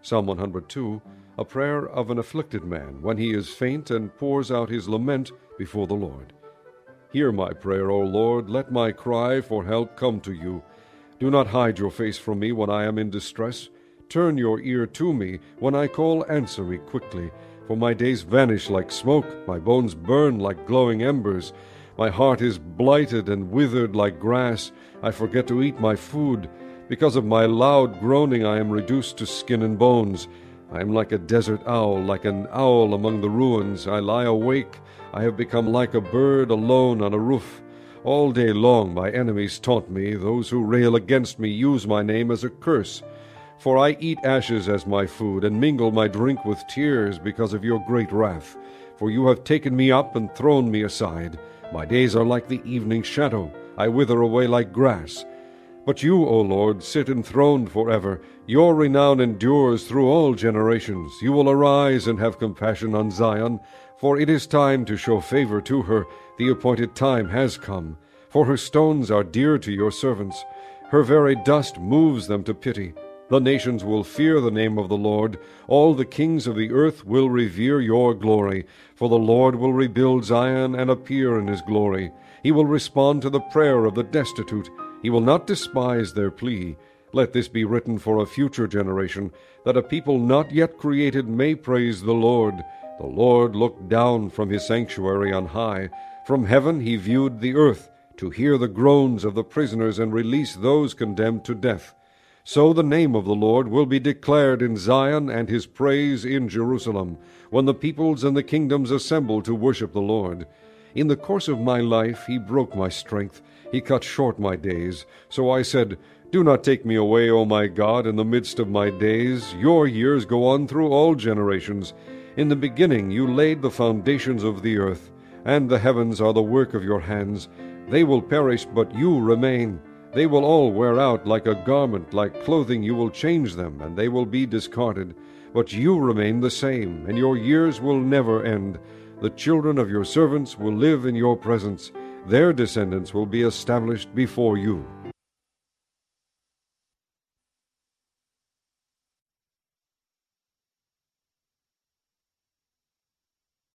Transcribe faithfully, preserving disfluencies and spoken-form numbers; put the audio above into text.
Psalm one hundred two, a prayer of an afflicted man when he is faint and pours out his lament before the Lord. Hear my prayer, O Lord, let my cry for help come to you. Do not hide your face from me when I am in distress. Turn your ear to me. When I call, answer me quickly. For my days vanish like smoke, my bones burn like glowing embers. My heart is blighted and withered like grass. I forget to eat my food. Because of my loud groaning I am reduced to skin and bones. I am like a desert owl, like an owl among the ruins. I lie awake. I have become like a bird alone on a roof. All day long my enemies taunt me. Those who rail against me use my name as a curse. For I eat ashes as my food, and mingle my drink with tears because of your great wrath. For you have taken me up and thrown me aside. My days are like the evening shadow. I wither away like grass. But you, O Lord, sit enthroned forever. Your renown endures through all generations. You will arise and have compassion on Zion, for it is time to show favor to her. The appointed time has come. For her stones are dear to your servants. Her very dust moves them to pity. The nations will fear the name of the Lord. All the kings of the earth will revere your glory. For the Lord will rebuild Zion and appear in his glory. He will respond to the prayer of the destitute. He will not despise their plea. Let this be written for a future generation, that a people not yet created may praise the Lord. The Lord looked down from his sanctuary on high. From heaven he viewed the earth, to hear the groans of the prisoners and release those condemned to death. So the name of the Lord will be declared in Zion, and his praise in Jerusalem, when the peoples and the kingdoms assemble to worship the Lord. In the course of my life he broke my strength. He cut short my days. So I said, Do not take me away, O my God, in the midst of my days. Your years go on through all generations. In the beginning you laid the foundations of the earth, and the heavens are the work of your hands. They will perish, but you remain. They will all wear out like a garment, like clothing you will change them, and they will be discarded. But you remain the same, and your years will never end. The children of your servants will live in your presence. Their descendants will be established before you.